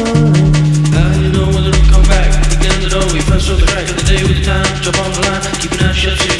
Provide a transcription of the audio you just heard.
How you know whether it'll come back? Again the door, we press on the track of the day with the time. Jump on the line, keep an eye shut.